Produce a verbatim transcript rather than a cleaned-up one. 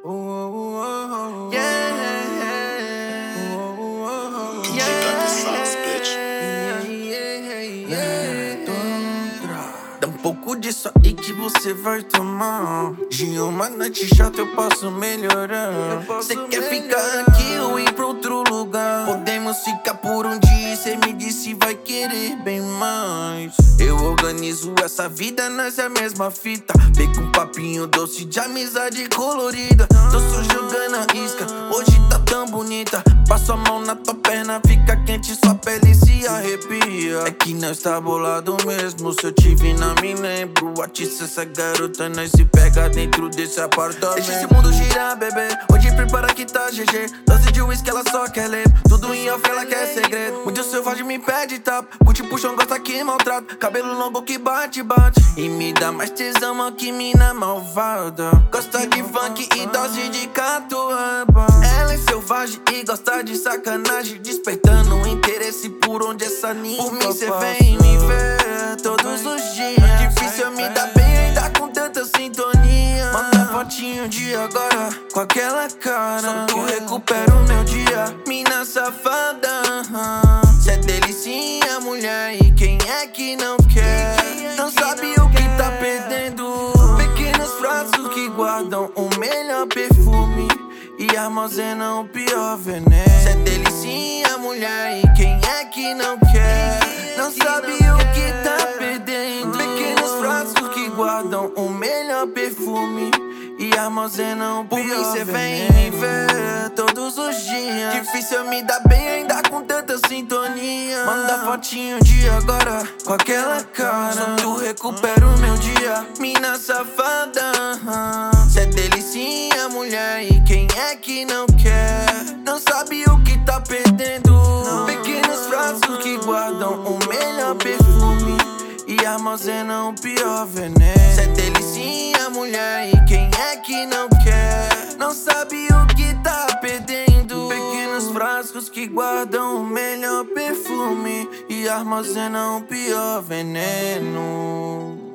Oh, oh, oh, oh. Yeah. Oh, oh, oh, oh. Yeah. Sauce, bitch. Yeah, yeah, yeah. Dá um pouco disso aí que você vai tomar. De uma noite chata eu posso melhorar. Cê quer ficar aqui ou ir pra outro lugar? Podemos ficar por um dia e cê me disse vai querer bem mais. Eu organizo essa vida, nós é a mesma fita. Pega um papinho doce de amizade colorida. Tô só jogando a isca, hoje tá tão bonita. Passo a mão na tua perna, fica quente, sua pele se arrepia. É que nós tá bolado mesmo, se eu te vi não me lembro. Atiça essa garota, nós se pega dentro desse apartamento. Deixa esse mundo girar, bebê, hoje prepara que tá G G. Dose de uísque ela só quer ler, tudo em off ela quer segredo. Muito selvagem me pede tapa, curte puxão, gosta que maltrata. Cabelo longo que bate, bate e me dá mais tesão, mano, que mina malvada. Gosta de funk e dose de catuaba. Ela é selvagem e gosta de sacanagem, despertando o interesse por onde essa ninfa Por mim cê vem me ver todos os dias. Difícil eu me dar bem ainda com tanta sintonia. Manda fotinho de agora com aquela cara, só tu recupera o meu dia, mina safada. Cê é delicinha, mulher, e quem é que não quer? Não sabe o que tá perdendo. Pequenos frascos que guardam o melhor perfume e armazenam o pior veneno. Cê é delicinha, mulher, e quem é que não quer? Não sabe o que tá perdendo. Pequenos frascos que guardam o melhor perfume e armazenam o pior veneno. Por mim cê vem me ver todos os dias. Difícil eu me dar bem ainda com tanta sintonia. Manda fotinho de agora com aquela cara, só tu recupera o meu dia, mina safada. Cê é delicinha, mulher, e quem é que não quer? Não sabe o que tá perdendo. Pequenos frascos que guardam o melhor perfume e armazenam o pior veneno. Cê é delicinha, mulher, e quem é que não quer? Não sabe o que tá perdendo. Pequenos frascos que guardam o melhor perfume e armazenam o pior veneno.